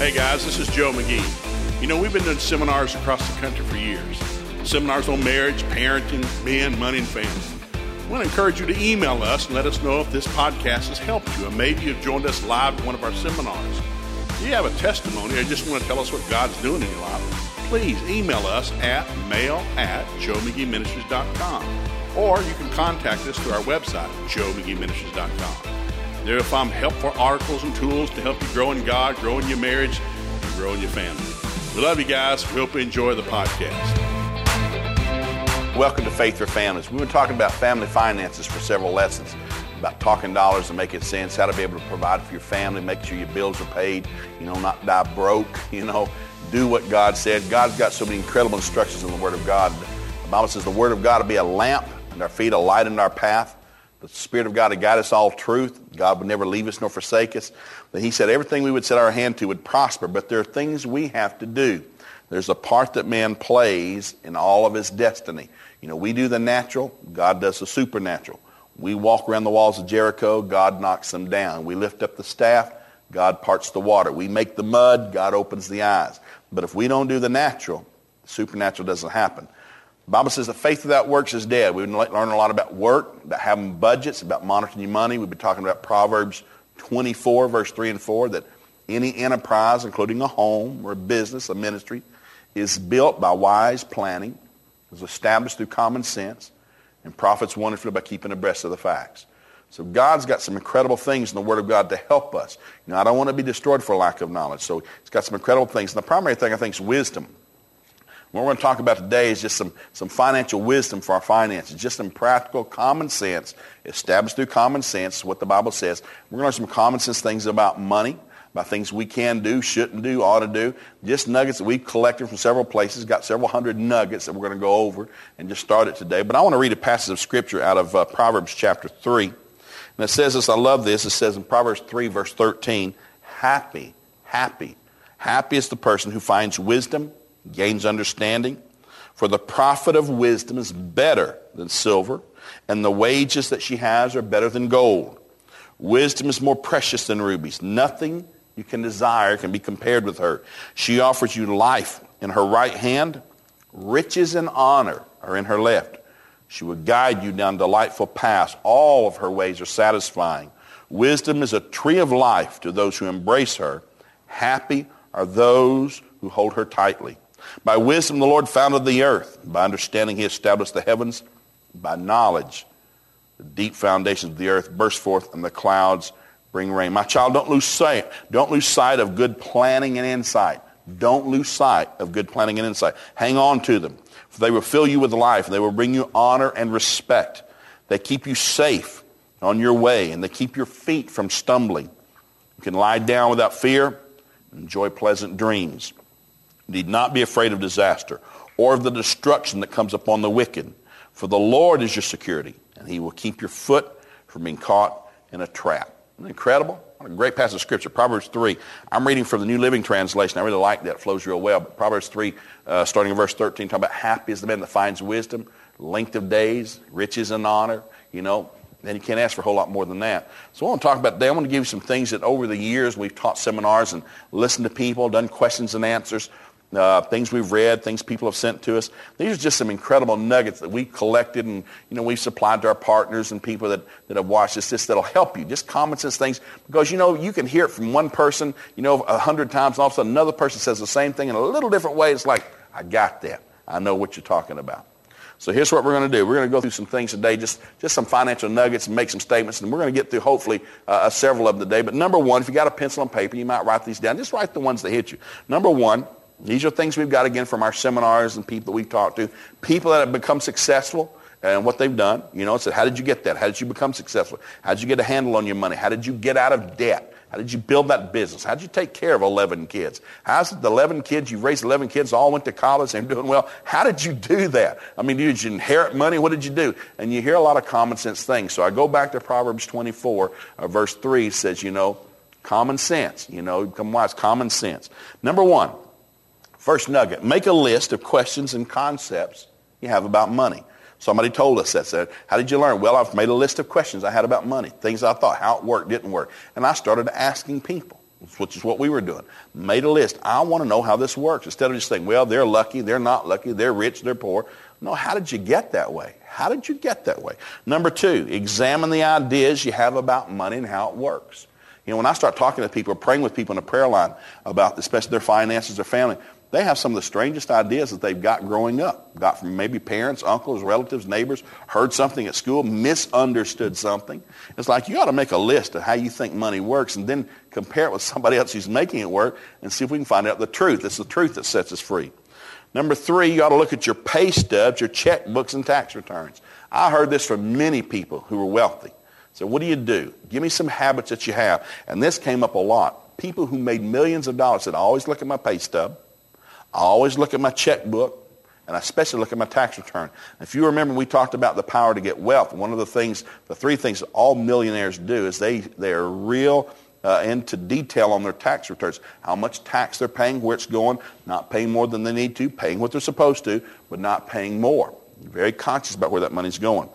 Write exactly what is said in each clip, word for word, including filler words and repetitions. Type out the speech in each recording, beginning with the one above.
Hey guys, this is Joe McGee. You know, we've been doing seminars across the country for years. Seminars on marriage, parenting, men, money, and family. I want to encourage you to email us and let us know if this podcast has helped you, and maybe you've joined us live at one of our seminars. If you have a testimony or just want to tell us what God's doing in your life, please email us at mail at joe mcgee ministries dot com, or you can contact us through our website, joe mcgee ministries dot com. There you'll find helpful articles and tools to help you grow in God, grow in your marriage, and grow in your family. We love you guys. We hope you enjoy the podcast. Welcome to Faith for Families. We've been talking about family finances for several lessons, about talking dollars and making sense, how to be able to provide for your family, make sure your bills are paid, you know, not die broke, you know, do what God said. God's got so many incredible instructions in the Word of God. The Bible says the Word of God will be a lamp and our feet a light in our path. The Spirit of God to guide us all truth. God would never leave us nor forsake us. But he said everything we would set our hand to would prosper. But there are things we have to do. There's a part that man plays in all of his destiny. You know, we do the natural. God does the supernatural. We walk around the walls of Jericho. God knocks them down. We lift up the staff. God parts the water. We make the mud. God opens the eyes. But if we don't do the natural, the supernatural doesn't happen. The Bible says that faith without works is dead. We've been learning a lot about work, about having budgets, about monitoring your money. We've been talking about Proverbs twenty-four, verse three and four, that any enterprise, including a home or a business, a ministry, is built by wise planning, is established through common sense, and profits wonderfully by keeping abreast of the facts. So God's got some incredible things in the Word of God to help us. You know, I don't want to be destroyed for lack of knowledge. So it's got some incredible things. And the primary thing I think is wisdom. What we're going to talk about today is just some, some financial wisdom for our finances, just some practical common sense, established through common sense, what the Bible says. We're going to learn some common sense things about money, about things we can do, shouldn't do, ought to do, just nuggets that we've collected from several places, got several hundred nuggets that we're going to go over and just start it today. But I want to read a passage of Scripture out of uh, Proverbs chapter three. And it says this, I love this, it says in Proverbs three, verse thirteen, happy, happy, happy is the person who finds wisdom, gains understanding, for the profit of wisdom is better than silver, and the wages that she has are better than gold. Wisdom is more precious than rubies. Nothing you can desire can be compared with her. She offers you life in her right hand. Riches and honor are in her left. She will guide you down delightful paths. All of her ways are satisfying. Wisdom is a tree of life to those who embrace her. Happy are those who hold her tightly. By wisdom the Lord founded the earth. By understanding he established the heavens. By knowledge the deep foundations of the earth burst forth, and the clouds bring rain. My child, don't lose sight. Don't lose sight of good planning and insight. Don't lose sight of good planning and insight. Hang on to them, for they will fill you with life. They will bring you honor and respect. They keep you safe on your way, and they keep your feet from stumbling. You can lie down without fear, enjoy pleasant dreams. Need not be afraid of disaster or of the destruction that comes upon the wicked. For the Lord is your security, and he will keep your foot from being caught in a trap. Isn't that incredible? What a great passage of Scripture. Proverbs three. I'm reading from the New Living Translation. I really like that. It flows real well. But Proverbs three, uh, starting in verse thirteen, talking about happy is the man that finds wisdom, length of days, riches and honor. You know, then you can't ask for a whole lot more than that. So I want to talk about today. I want to give you some things that over the years we've taught seminars and listened to people, done questions and answers. Uh, things we've read, things people have sent to us. These are just some incredible nuggets that we collected and, you know, we've supplied to our partners and people that, that have watched this, just that'll help you. Just common sense things. Because, you know, you can hear it from one person, you know, a hundred times, and all of a sudden another person says the same thing in a little different way. It's like, I got that. I know what you're talking about. So here's what we're going to do. We're going to go through some things today, just, just some financial nuggets and make some statements. And we're going to get through, hopefully, uh, several of them today. But number one, if you got a pencil and paper, you might write these down. Just write the ones that hit you. Number one, these are things we've got, again, from our seminars and people that we've talked to. People that have become successful and what they've done. You know, said, how did you get that? How did you become successful? How did you get a handle on your money? How did you get out of debt? How did you build that business? How did you take care of eleven kids? How's it the eleven kids, you've raised eleven kids, all went to college and doing well? How did you do that? I mean, did you inherit money? What did you do? And you hear a lot of common sense things. So I go back to Proverbs twenty-four, uh, verse three says, you know, common sense. You know, become wise, common sense. Number one. First nugget, make a list of questions and concepts you have about money. Somebody told us that. Said, how did you learn? Well, I've made a list of questions I had about money, things I thought, how it worked, didn't work. And I started asking people. which is what we were doing. Made a list. I want to know how this works. Instead of just saying, well, they're lucky, they're not lucky, they're rich, they're poor. No, how did you get that way? How did you get that way? Number two, examine the ideas you have about money and how it works. You know, when I start talking to people, praying with people in a prayer line about especially their finances, their family, they have some of the strangest ideas that they've got growing up. Got from maybe parents, uncles, relatives, neighbors, heard something at school, misunderstood something. It's like you ought to make a list of how you think money works and then compare it with somebody else who's making it work and see if we can find out the truth. It's the truth that sets us free. Number three, you ought to look at your pay stubs, your checkbooks, and tax returns. I heard this from many people who were wealthy. So what do you do? Give me some habits that you have. And this came up a lot. People who made millions of dollars said, I always look at my pay stub. I always look at my checkbook. And I especially look at my tax return. If you remember, we talked about the power to get wealth. One of the things, the three things that all millionaires do is they, they're real uh, into detail on their tax returns. How much tax they're paying, where it's going, not paying more than they need to, paying what they're supposed to, but not paying more. Very conscious about where that money's going.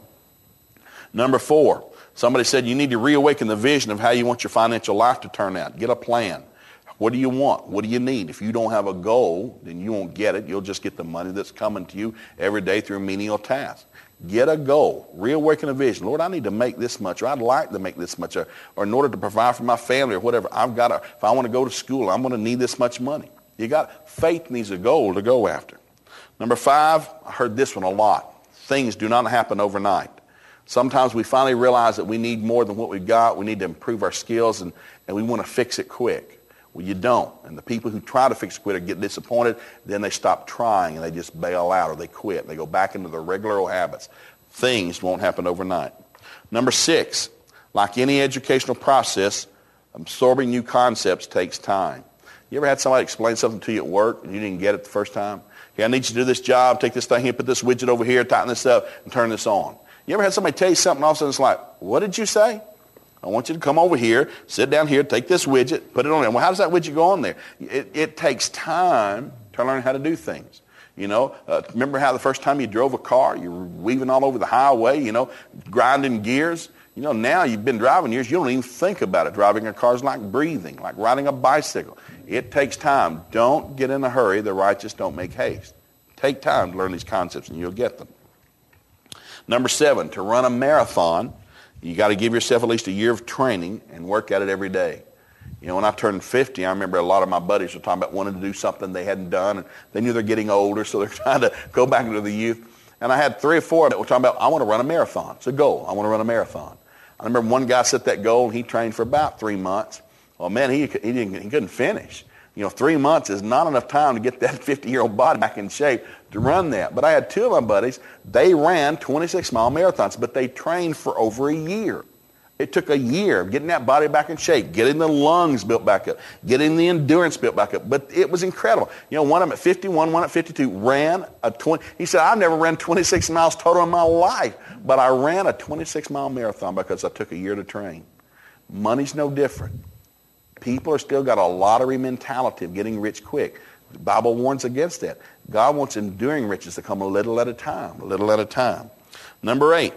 Number four, somebody said you need to reawaken the vision of how you want your financial life to turn out. Get a plan. What do you want? What do you need? If you don't have a goal, then you won't get it. You'll just get the money that's coming to you every day through menial tasks. Get a goal. Reawaken a vision. Lord, I need to make this much, or I'd like to make this much, or, or in order to provide for my family or whatever, I've got to, if I want to go to school, I'm going to need this much money. You got, faith needs a goal to go after. Number five, I heard this one a lot. Things do not happen overnight. Sometimes we finally realize that we need more than what we've got. We need to improve our skills, and, and we want to fix it quick. Well, you don't. And the people who try to fix it quick get disappointed. Then they stop trying, and they just bail out, or they quit. They go back into their regular old habits. Things won't happen overnight. Number six, like any educational process, absorbing new concepts takes time. You ever had somebody explain something to you at work, and you didn't get it the first time? Okay, I need you to do this job, take this thing here, put this widget over here, tighten this up, and turn this on. You ever had somebody tell you something, all of a sudden it's like, what did you say? I want you to come over here, sit down here, take this widget, put it on there. Well, how does that widget go on there? It, it takes time to learn how to do things. You know, uh, remember how the first time you drove a car, you were weaving all over the highway, you know, grinding gears? You know, now you've been driving years, you don't even think about it. Driving a car is like breathing, like riding a bicycle. It takes time. Don't get in a hurry. The righteous don't make haste. Take time to learn these concepts, and you'll get them. Number seven, to run a marathon, you got to give yourself at least a year of training and work at it every day. You know, when I turned fifty, I remember a lot of my buddies were talking about wanting to do something they hadn't done, and they knew they're getting older, so they're trying to go back into the youth. And I had three or four that were talking about, I want to run a marathon. It's a goal. I want to run a marathon. I remember one guy set that goal, and he trained for about three months. Well, man, he, he, didn't, he couldn't finish. You know, three months is not enough time to get that fifty-year-old body back in shape to run that. But I had two of my buddies. They ran twenty-six mile marathons, but they trained for over a year. It took a year of getting that body back in shape, getting the lungs built back up, getting the endurance built back up. But it was incredible. You know, one of them at fifty-one, one at fifty-two, ran a twenty. He said, I've never ran twenty-six miles total in my life, but I ran a twenty-six mile marathon because I took a year to train. Money's no different. People are still got a lottery mentality of getting rich quick. The Bible warns against that. God wants enduring riches to come a little at a time, a little at a time. Number eight,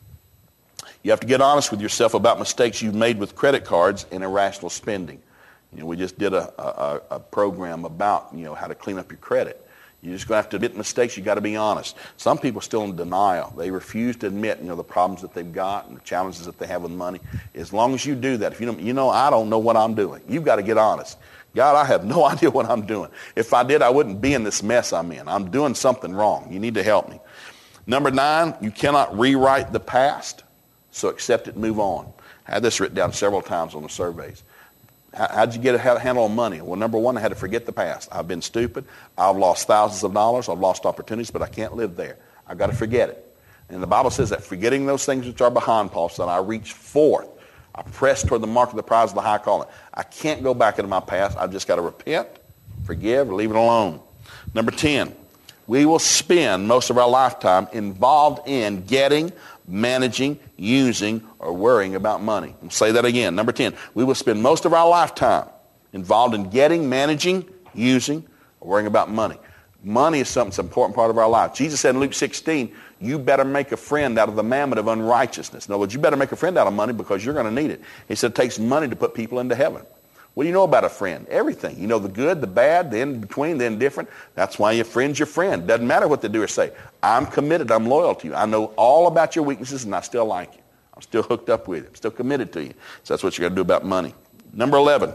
you have to get honest with yourself about mistakes you've made with credit cards and irrational spending. You know, we just did a, a, a program about, you know, how to clean up your credit. You're just going to have to admit mistakes. You've got to be honest. Some people are still in denial. They refuse to admit, you know, the problems that they've got and the challenges that they have with money. As long as you do that, if you don't, you know, I don't know what I'm doing. You've got to get honest. God, I have no idea what I'm doing. If I did, I wouldn't be in this mess I'm in. I'm doing something wrong. You need to help me. Number nine, you cannot rewrite the past, so accept it and move on. I had this written down several times on the surveys. How did you get a handle on money? Well, number one, I had to forget the past. I've been stupid. I've lost thousands of dollars. I've lost opportunities, but I can't live there. I've got to forget it. And the Bible says that forgetting those things which are behind, Paul said, I reach forth. I press toward the mark of the prize of the high calling. I can't go back into my past. I've just got to repent, forgive, leave it alone. Number ten, we will spend most of our lifetime involved in getting, managing, using, or worrying about money. I'll say that again. Number ten, we will spend most of our lifetime involved in getting, managing, using, or worrying about money. Money is something that's an important part of our life. Jesus said in Luke sixteen, you better make a friend out of the mammon of unrighteousness. In other words, you better make a friend out of money because you're going to need it. He said it takes money to put people into heaven. What do you know about a friend? Everything. You know the good, the bad, the in between, the indifferent. That's why your friend's your friend. Doesn't matter what they do or say. I'm committed. I'm loyal to you. I know all about your weaknesses, and I still like you. I'm still hooked up with you. I'm still committed to you. So that's what you got to do about money. Number eleven.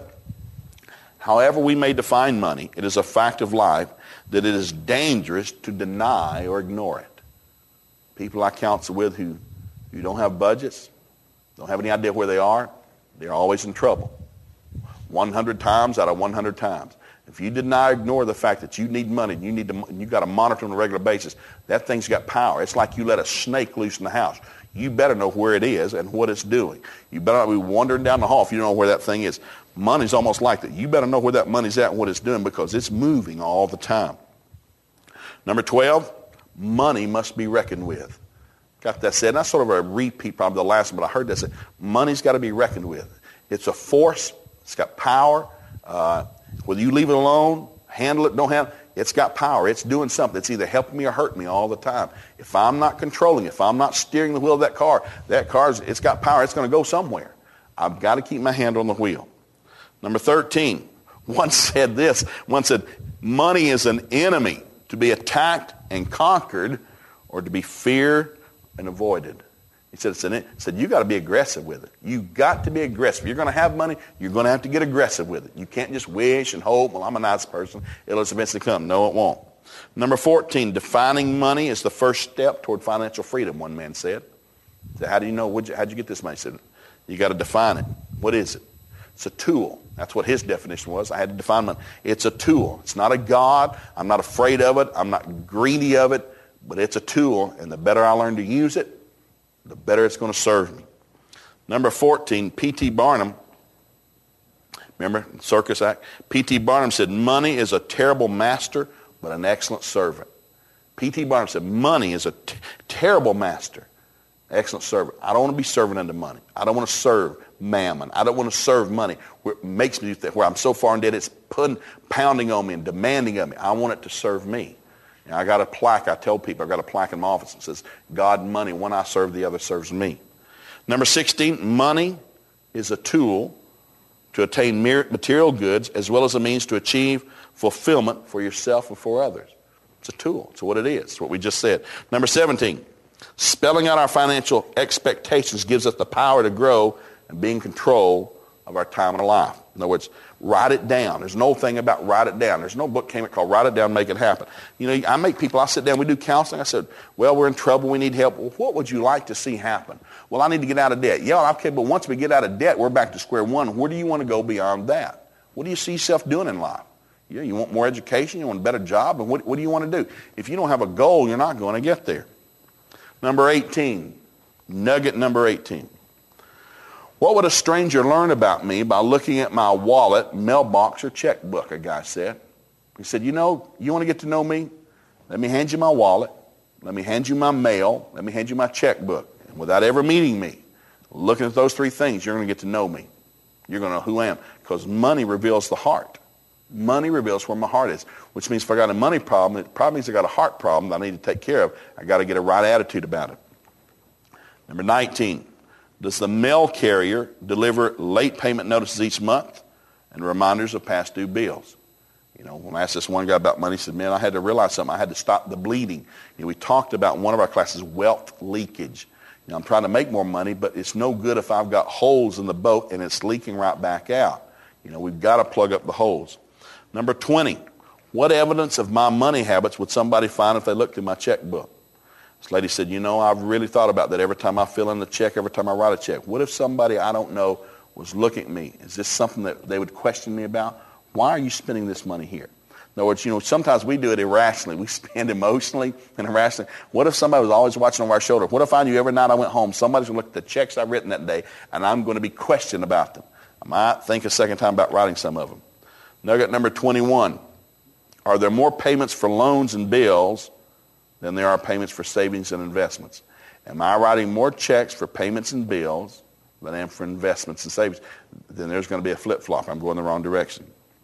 However we may define money, it is a fact of life that it is dangerous to deny or ignore it. People I counsel with who, who don't have budgets, don't have any idea where they are, they're always in trouble. one hundred times out of one hundred times. If you deny or ignore the fact that you need money, you need to, you got to monitor on a regular basis, that thing's got power. It's like you let a snake loose in the house. You better know where it is and what it's doing. You better not be wandering down the hall if you don't know where that thing is. Money's almost like that. You better know where that money's at and what it's doing because it's moving all the time. Number twelve, money must be reckoned with. Got that said. And that's sort of a repeat, probably the last one, but I heard that said. Money's got to be reckoned with. It's a force. It's got power. Uh, whether you leave it alone, handle it, don't handle it, it's got power. It's doing something. It's either helping me or hurting me all the time. If I'm not controlling it, if I'm not steering the wheel of that car, that car's, it's got power. It's going to go somewhere. I've got to keep my hand on the wheel. Number thirteen, one said this. One said, money is an enemy to be attacked and conquered or to be feared and avoided. He said, it's an, he said you got to be aggressive with it. You got to be aggressive. If you're going to have money, you're going to have to get aggressive with it. You can't just wish and hope, well, I'm a nice person. It'll eventually come. No, it won't. Number fourteen, defining money is the first step toward financial freedom, one man said. So how do you know? What'd you, how'd you get this money? He said, you got to define it. What is it? It's a tool. That's what his definition was. I had to define money. It's a tool. It's not a god. I'm not afraid of it. I'm not greedy of it. But it's a tool, and the better I learn to use it, the better it's going to serve me. Number fourteen, P T Barnum, remember, Circus Act? P T Barnum said, money is a terrible master, but an excellent servant. P T Barnum said, money is a t- terrible master, excellent servant. I don't want to be serving unto money. I don't want to serve mammon. I don't want to serve money where it makes me, where I'm so far in debt, it's putting, pounding on me and demanding of me. I want it to serve me. And I got a plaque, I tell people, I got a plaque in my office that says, God and money, one I serve, the other serves me. Number sixteen, money is a tool to attain material goods as well as a means to achieve fulfillment for yourself and for others. It's a tool. It's what it is. It's what we just said. Number seventeen, spelling out our financial expectations gives us the power to grow and be in control of our time and our life. In other words, write it down. There's no thing about write it down. There's no book came out called Write It Down, Make It Happen. You know, I make people, I sit down, we do counseling. I said, well, we're in trouble. We need help. Well, what would you like to see happen? Well, I need to get out of debt. Yeah, okay, but once we get out of debt, we're back to square one. Where do you want to go beyond that? What do you see yourself doing in life? Yeah, you want more education? You want a better job? And what, what do you want to do? If you don't have a goal, you're not going to get there. Number eighteen, nugget number eighteen. What would a stranger learn about me by looking at my wallet, mailbox, or checkbook, a guy said. He said, you know, you want to get to know me? Let me hand you my wallet. Let me hand you my mail. Let me hand you my checkbook. And without ever meeting me, looking at those three things, you're going to get to know me. You're going to know who I am. Because money reveals the heart. Money reveals where my heart is. Which means if I got a money problem, it probably means I got a heart problem that I need to take care of. I got to get a right attitude about it. Number nineteen. Does the mail carrier deliver late payment notices each month and reminders of past due bills? You know, when I asked this one guy about money, he said, man, I had to realize something. I had to stop the bleeding. You know, we talked about in one of our classes, wealth leakage. You know, I'm trying to make more money, but it's no good if I've got holes in the boat and it's leaking right back out. You know, we've got to plug up the holes. Number twenty, what evidence of my money habits would somebody find if they looked through my checkbook? This lady said, you know, I've really thought about that every time I fill in the check, every time I write a check. What if somebody I don't know was looking at me? Is this something that they would question me about? Why are you spending this money here? In other words, you know, sometimes we do it irrationally. We spend emotionally and irrationally. What if somebody was always watching over our shoulder? What if I knew every night I went home, somebody's going to look at the checks I've written that day, and I'm going to be questioned about them? I might think a second time about writing some of them. Nugget number twenty-one. Are there more payments for loans and bills than there are payments for savings and investments? Am I writing more checks for payments and bills than I am for investments and savings? Then there's going to be a flip-flop. I'm going the wrong direction.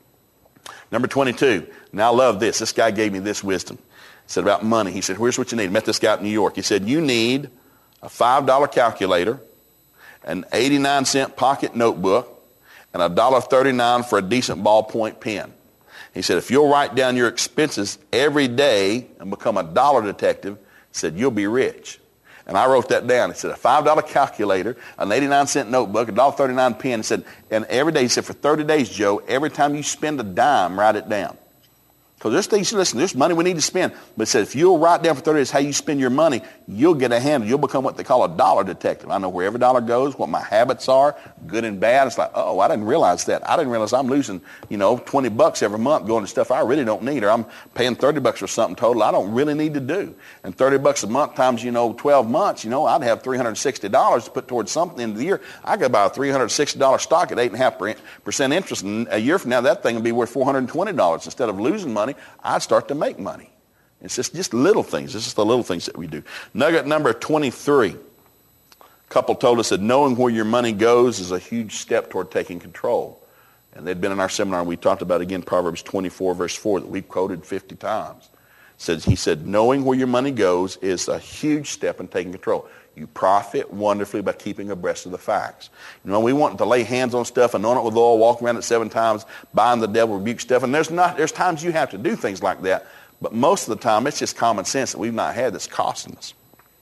Number twenty-two. Now I love this. This guy gave me this wisdom. He said about money. He said, here's what you need. I met this guy out in New York. He said, you need a five dollar calculator, an eighty-nine cent pocket notebook, and one dollar thirty-nine for a decent ballpoint pen. He said, if you'll write down your expenses every day and become a dollar detective, he said, you'll be rich. And I wrote that down. He said, a five dollar calculator, an eighty-nine cent notebook, a one dollar thirty-nine pen. He said, and every day, he said, for thirty days, Joe, every time you spend a dime, write it down. Because there's things, listen, there's money we need to spend. But it said, if you'll write down for thirty days how you spend your money, you'll get a handle. You'll become what they call a dollar detective. I know where every dollar goes, what my habits are, good and bad. It's like, oh, I didn't realize that. I didn't realize I'm losing, you know, twenty bucks every month going to stuff I really don't need. Or I'm paying thirty bucks for something total I don't really need to do. And thirty bucks a month times, you know, twelve months, you know, I'd have three hundred sixty dollars to put towards something in the year. I could buy a three hundred sixty dollars stock at eight point five percent interest. And a year from now, that thing will be worth four hundred twenty dollars. Instead of losing money, I'd start to make money. It's just, just little things. It's just the little things that we do. Nugget number twenty-three. A couple told us that knowing where your money goes is a huge step toward taking control. And they'd been in our seminar, and we talked about, again, Proverbs twenty-four, verse four, that we've quoted fifty times. Says, he said, knowing where your money goes is a huge step in taking control. You profit wonderfully by keeping abreast of the facts. You know, we want to lay hands on stuff, anoint it with oil, walk around it seven times, bind the devil, rebuke stuff. And there's not, there's times you have to do things like that. But most of the time, it's just common sense that we've not had that's costing us.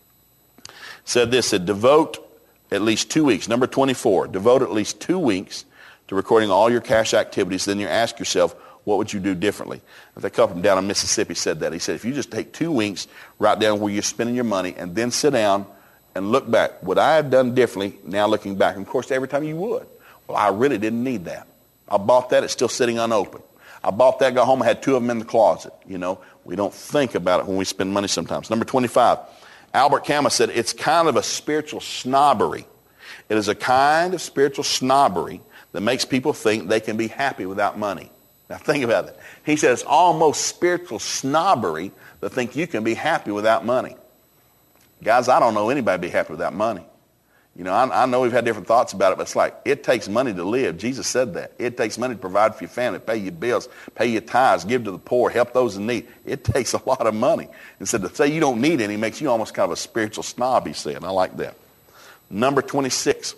Said this, said devote at least two weeks. Number twenty-four, devote at least two weeks to recording all your cash activities. Then you ask yourself, what would you do differently? A couple down in Mississippi said that. He said, if you just take two weeks, write down where you're spending your money, and then sit down and look back. Would I have done differently now looking back? And of course, every time you would. Well, I really didn't need that. I bought that. It's still sitting unopened. I bought that, got home, I had two of them in the closet. You know, we don't think about it when we spend money sometimes. Number twenty-five, Albert Camus said, it's kind of a spiritual snobbery. It is a kind of spiritual snobbery that makes people think they can be happy without money. Now think about it. He said it's almost spiritual snobbery to think you can be happy without money. Guys, I don't know anybody be happy without money. You know, I, I know we've had different thoughts about it, but it's like, it takes money to live. Jesus said that. It takes money to provide for your family, pay your bills, pay your tithes, give to the poor, help those in need. It takes a lot of money. And so to say you don't need any makes you almost kind of a spiritual snob, he said. I like that. Number twenty-six.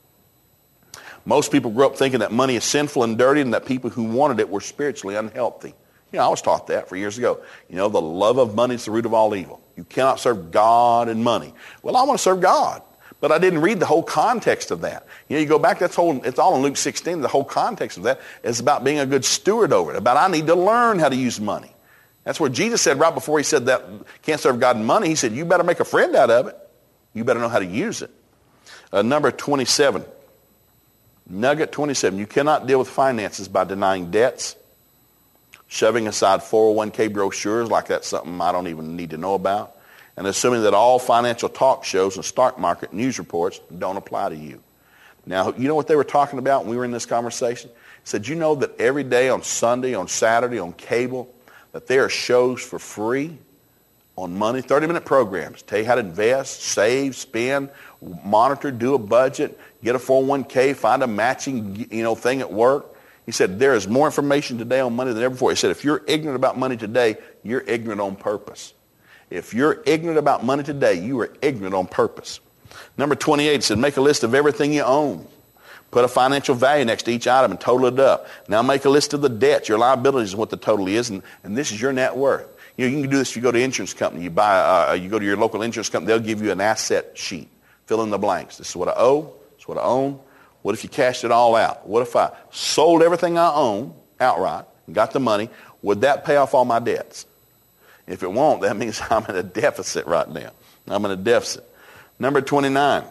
Most people grew up thinking that money is sinful and dirty and that people who wanted it were spiritually unhealthy. You know, I was taught that for years ago. You know, the love of money is the root of all evil. You cannot serve God and money. Well, I want to serve God. But I didn't read the whole context of that. You know, you go back, that's whole, it's all in Luke sixteen. The whole context of that is about being a good steward over it, about I need to learn how to use money. That's what Jesus said right before he said that can't serve God and money. He said, you better make a friend out of it. You better know how to use it. Uh, number twenty-seven. Nugget twenty-seven. You cannot deal with finances by denying debts, shoving aside four oh one k brochures like that's something I don't even need to know about, and assuming that all financial talk shows and stock market news reports don't apply to you. Now, you know what they were talking about when we were in this conversation? He said, you know that every day on Sunday, on Saturday, on cable, that there are shows for free on money, thirty-minute programs. Tell you how to invest, save, spend, monitor, do a budget, get a four oh one k, find a matching, you know, thing at work. He said, there is more information today on money than ever before. He said, if you're ignorant about money today, you're ignorant on purpose. If you're ignorant about money today, you are ignorant on purpose. Number twenty-eight said, make a list of everything you own. Put a financial value next to each item and total it up. Now make a list of the debts, your liabilities, and what the total is, and, and this is your net worth. You know, you can do this if you go to an insurance company. You buy, uh, you go to your local insurance company, they'll give you an asset sheet. Fill in the blanks. This is what I owe. This is what I own. What if you cashed it all out? What if I sold everything I own outright and got the money? Would that pay off all my debts? If it won't, that means I'm in a deficit right now. I'm in a deficit. Number twenty-nine.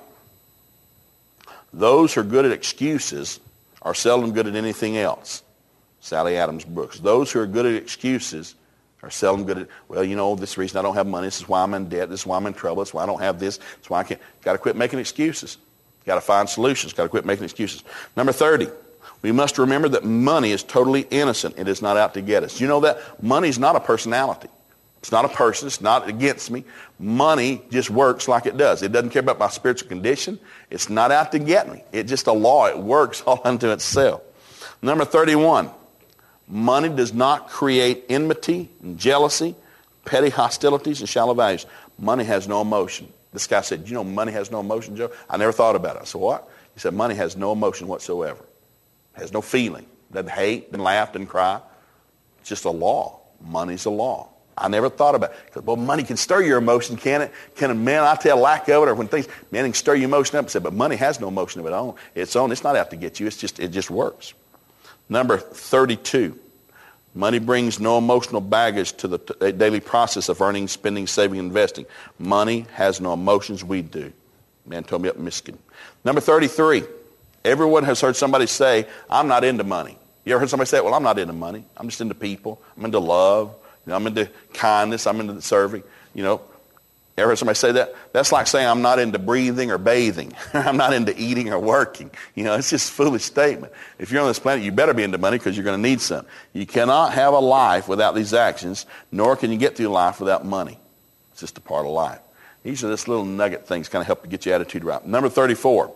Those who are good at excuses are seldom good at anything else. Sally Adams Brooks. Those who are good at excuses are seldom good at, well, you know, this is the reason I don't have money. This is why I'm in debt. This is why I'm in trouble. This is why I don't have this. That's why I can't. Got to quit making excuses. Got to find solutions. Got to quit making excuses. Number thirty. We must remember that money is totally innocent. It is not out to get us. You know that? Money is not a personality. It's not a person. It's not against me. Money just works like it does. It doesn't care about my spiritual condition. It's not out to get me. It's just a law. It works all unto itself. Number thirty-one. Money does not create enmity and jealousy, petty hostilities, and shallow values. Money has no emotion. This guy said, you know, money has no emotion, Joe? I never thought about it. I said, what? He said, money has no emotion whatsoever. Has no feeling. Doesn't hate, doesn't laugh, doesn't cry. It's just a law. Money's a law. I never thought about it. Because, well, money can stir your emotion, can it? Can a man, I tell lack of it, or when things, man, it can stir your emotion up and say, but money has no emotion of its own. Its own. It's not out to get you. It's just, it just works. Number thirty-two. Money brings no emotional baggage to the t- daily process of earning, spending, saving, investing. Money has no emotions. We do. Man told me up in Michigan. Number thirty-three. Everyone has heard somebody say, I'm not into money. You ever heard somebody say, well, I'm not into money. I'm just into people. I'm into love. You know, I'm into kindness. I'm into serving. You know, ever heard somebody say that? That's like saying I'm not into breathing or bathing. I'm not into eating or working. You know, it's just a foolish statement. If you're on this planet, you better be into money because you're going to need some. You cannot have a life without these actions, nor can you get through life without money. It's just a part of life. These are just little nugget things kind of help to get your attitude right. Number thirty-four.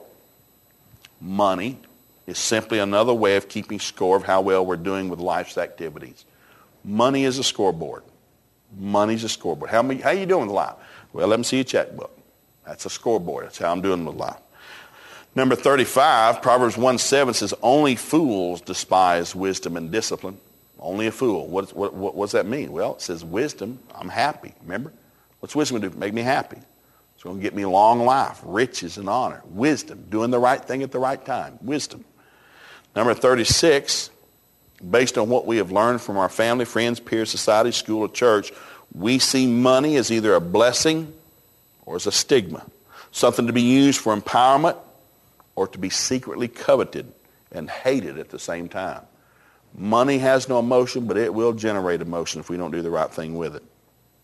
Money is simply another way of keeping score of how well we're doing with life's activities. Money is a scoreboard. Money's a scoreboard. How many, how you doing with life? Well, let me see your checkbook. That's a scoreboard. That's how I'm doing with life. Number thirty-five, Proverbs one seven says, only fools despise wisdom and discipline. Only a fool. What, what, what, what does that mean? Well, it says wisdom, I'm happy. Remember? What's wisdom going to do? Make me happy. It's going to get me long life, riches, and honor. Wisdom, doing the right thing at the right time. Wisdom. Number thirty-six, based on what we have learned from our family, friends, peers, society, school, or church, we see money as either a blessing or as a stigma. Something to be used for empowerment or to be secretly coveted and hated at the same time. Money has no emotion, but it will generate emotion if we don't do the right thing with it.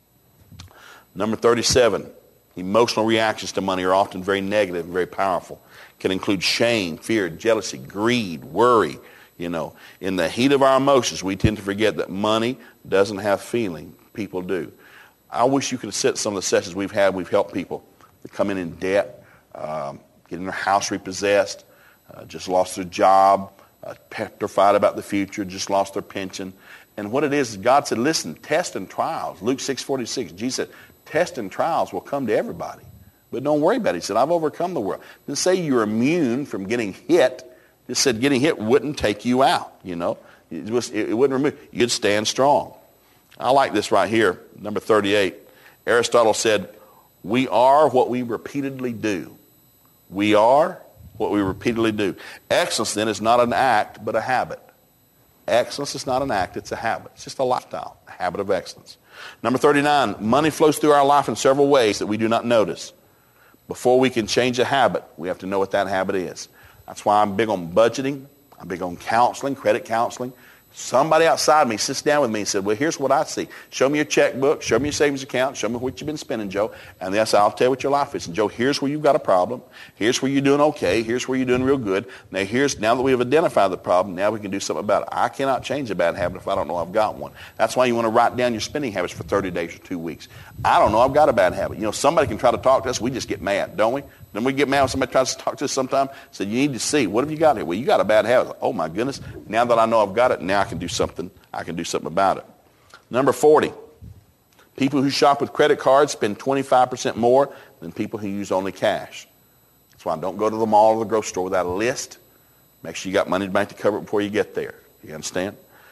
Number thirty-seven, emotional reactions to money are often very negative and very powerful. Can include shame, fear, jealousy, greed, worry. You know, in the heat of our emotions, we tend to forget that money doesn't have feeling. People do. I wish you could have sat some of the sessions we've had. We've helped people that come in in debt, um, getting their house repossessed, uh, just lost their job, uh, petrified about the future, just lost their pension. And what it is, God said, listen, tests and trials. Luke six forty-six, Jesus said, tests and trials will come to everybody. But don't worry about it. He said, I've overcome the world. Didn't say you're immune from getting hit. Just said getting hit wouldn't take you out, you know. It, was, it, it wouldn't remove. You'd stand strong. I like this right here, number thirty-eight. Aristotle said, we are what we repeatedly do. We are what we repeatedly do. Excellence, then, is not an act, but a habit. Excellence is not an act, it's a habit. It's just a lifestyle, a habit of excellence. Number thirty-nine, money flows through our life in several ways that we do not notice. Before we can change a habit, we have to know what that habit is. That's why I'm big on budgeting. I'm big on counseling, credit counseling. Somebody outside me sits down with me and said, well, here's what I see. Show me your checkbook. Show me your savings account. Show me what you've been spending, Joe. And then I say, I'll tell you what your life is. And Joe, here's where you've got a problem. Here's where you're doing okay. Here's where you're doing real good. Now, here's now that we have identified the problem, now we can do something about it. I cannot change a bad habit if I don't know I've got one. That's why you want to write down your spending habits for thirty days or two weeks. I don't know I've got a bad habit. You know, somebody can try to talk to us. We just get mad, don't we? Then we get mad when somebody tries to talk to us sometime. So you need to see, what have you got here? Well, you got a bad habit. Oh, my goodness. Now that I know I've got it, now I can do something. I can do something about it. Number forty, people who shop with credit cards spend twenty-five percent more than people who use only cash. That's why don't go to the mall or the grocery store without a list. Make sure you got money in the bank to cover it before you get there. You understand?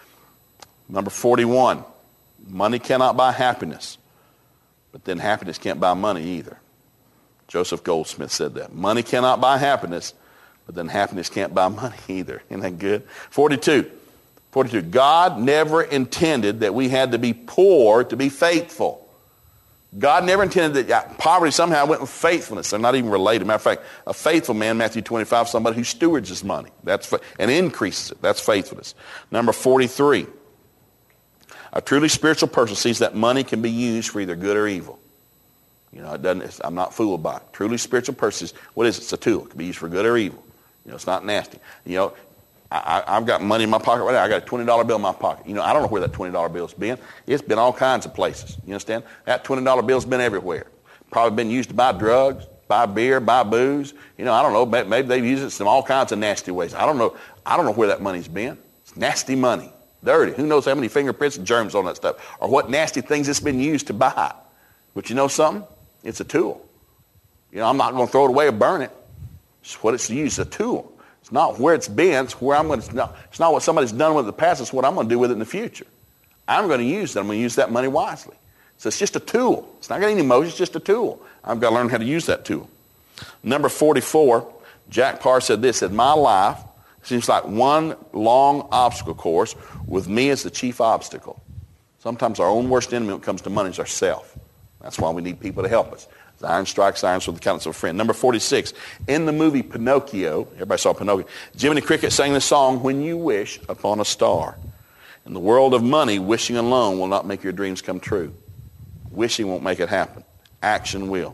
Number forty-one, money cannot buy happiness, but then happiness can't buy money either. Joseph Goldsmith said that. Money cannot buy happiness, but then happiness can't buy money either. Isn't that good? forty-two. forty-two. God never intended that we had to be poor to be faithful. God never intended that poverty somehow went with faithfulness. They're not even related. Matter of fact, a faithful man, Matthew twenty-five, somebody who stewards his money. That's and increases it. That's faithfulness. Number forty-three. A truly spiritual person sees that money can be used for either good or evil. You know, it doesn't. It's, I'm not fooled by it. Truly spiritual person, what is it? It's a tool. It can be used for good or evil. You know, it's not nasty. You know, I, I've got money in my pocket right now. I got a twenty dollar bill in my pocket. You know, I don't know where that twenty dollar bill's been. It's been all kinds of places. You understand? That twenty dollar bill's been everywhere. Probably been used to buy drugs, buy beer, buy booze. You know, I don't know. Maybe they've used it in all kinds of nasty ways. I don't know. I don't know where that money's been. It's nasty money. Dirty. Who knows how many fingerprints and germs on that stuff, or what nasty things it's been used to buy. But you know something? It's a tool. You know, I'm not going to throw it away or burn it. It's what it's used, a tool. It's not where it's been. It's where I'm going to. It's not, it's not what somebody's done with it in the past. It's what I'm going to do with it in the future. I'm going to use it. I'm going to use that money wisely. So it's just a tool. It's not got any emotion. It's just a tool. I've got to learn how to use that tool. Number forty-four, Jack Parr said this, said, my life seems like one long obstacle course with me as the chief obstacle. Sometimes our own worst enemy when it comes to money is ourselves. That's why we need people to help us. As iron strikes iron, with the counsel of a friend. Number forty-six, in the movie Pinocchio, everybody saw Pinocchio, Jiminy Cricket sang the song, When You Wish Upon a Star. In the world of money, wishing alone will not make your dreams come true. Wishing won't make it happen. Action will.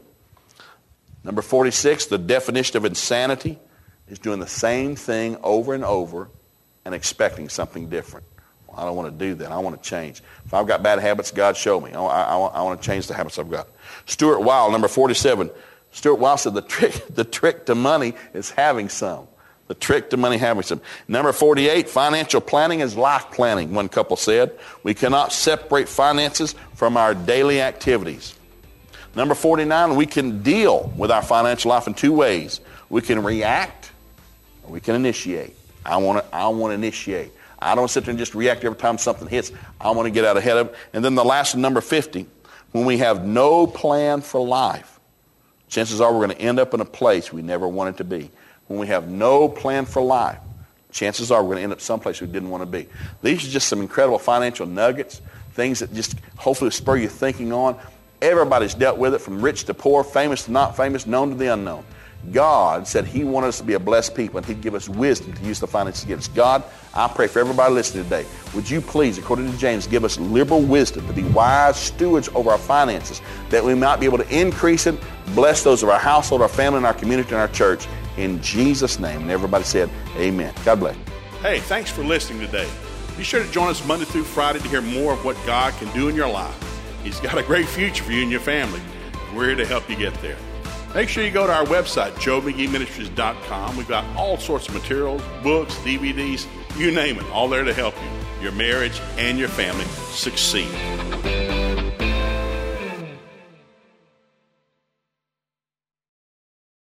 Number forty-six, the definition of insanity is doing the same thing over and over and expecting something different. Well, I don't want to do that. I want to change. If I've got bad habits, God show me. I, I, I want to change the habits I've got. Stuart Weil, number forty-seven. Stuart Weil said the trick, the trick to money is having some. The trick to money having some. Number forty-eight, financial planning is life planning, one couple said. We cannot separate finances from our daily activities. Number forty-nine, we can deal with our financial life in two ways. We can react or we can initiate. I want to I want to initiate. I don't sit there and just react every time something hits. I want to get out ahead of it. And then the last one, number fifty, when we have no plan for life, chances are we're going to end up in a place we never wanted to be. When we have no plan for life, chances are we're going to end up someplace we didn't want to be. These are just some incredible financial nuggets, things that just hopefully spur your thinking on. Everybody's dealt with it, from rich to poor, famous to not famous, known to the unknown. God said he wanted us to be a blessed people, and he'd give us wisdom to use the finances to give us. God, I pray for everybody listening today, would you please, according to James, give us liberal wisdom to be wise stewards over our finances, that we might be able to increase it, bless those of our household, our family, and our community, and our church. In Jesus' name. And everybody said, amen. God bless. Hey, thanks for listening today. Be sure to join us Monday through Friday to hear more of what God can do in your life. He's got a great future for you and your family. We're here to help you get there. Make sure you go to our website, joe mcgee ministries dot com. We've got all sorts of materials, books, D V Ds, you name it, all there to help you, your marriage, and your family succeed.